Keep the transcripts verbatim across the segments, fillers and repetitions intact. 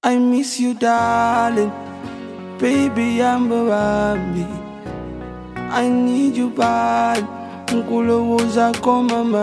I miss you, darling. Baby, I'm around. I need you bad. Nkulowoza ko mama.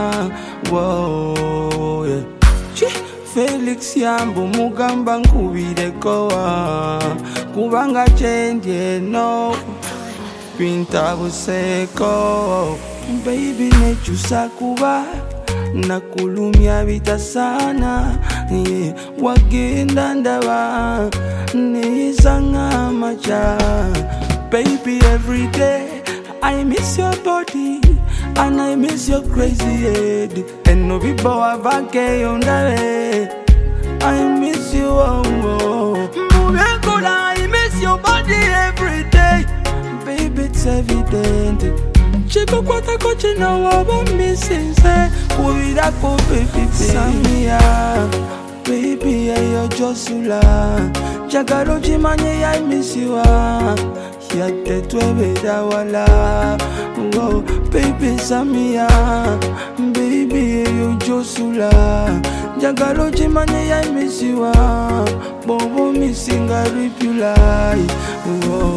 Whoa, yeah. Felix Yambo mugamba nkubire koa kubanga change no pinta buseko. Baby nechusa kuba nakulumya bita sana, yeah. Wagenda ndaba nizanga macha. Baby, every day I miss your body and I miss your crazy head. And no people have a gay on the way. I miss you, oh, oh. I miss your body every day. Baby, it's evident. Chico kwata kochi na waba missing say kuida ko baby Samia. Baby, ayo Josula Jagaro jimanye I miss you ah. Yate twebe dawala. Whoa, baby Samia. Baby, ayo Josula Jagaro jimanye I miss you ah. Bobo missing I rip you like. Whoa,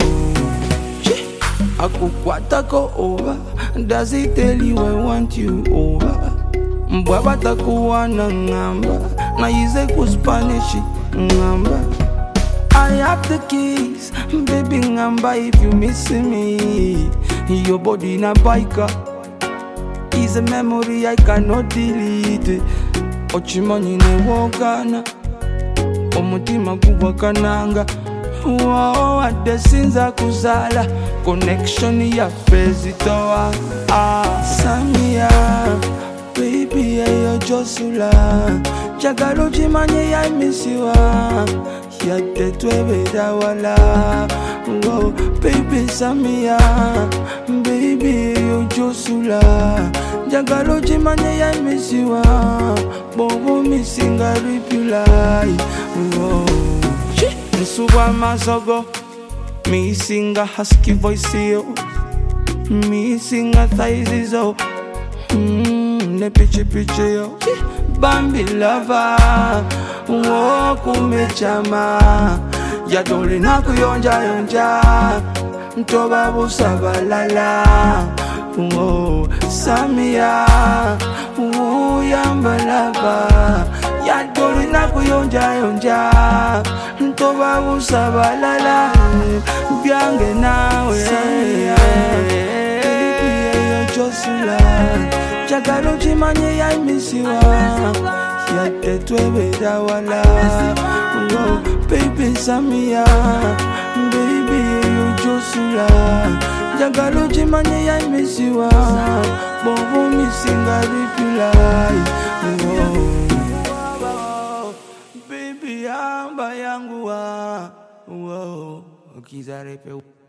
akukwata ko over. Does it tell you I want you over? Mbaba takuwa na ngamba na yize ku Spanish ngamba. I have the keys, baby ngamba. If you miss me, your body na biker is a memory I cannot delete. Ochimani ne wokana omutima gugwa kananga. Wow, adesinza kuzala connection ya fezitoa. Ah, Samia. Baby, ayo Josula Jagaro jimanye I miss you ah. Yate twebe dawala. Whoa, baby Samia. Baby, ayo Josula Jagaro jimanye I miss you ah. Bobo missing I rip you like. Whoa, Nsuwa mazogo me sing a husky voice yo. Me sing a thighs yo. Mmm, ne pichi pichi yo. Bambi lover, wo kumechama. Ya doli na kuyonja yonja. Ntoba busabalala. Wo Samia, wo yamba lover. Ya doli na kuyonja yonja. Ntoba busabalala. Byange nawe Samia. Baby, ayo Josula Jagaro jimanye I miss you ah. Yate twebe dawala. Whoa, baby Samia. Baby, ayo Josula Jagaro jimanye I miss you ah. Bobo missing I rip you like. Whoa, baby amba yangu ah. Whoa, ukizarepe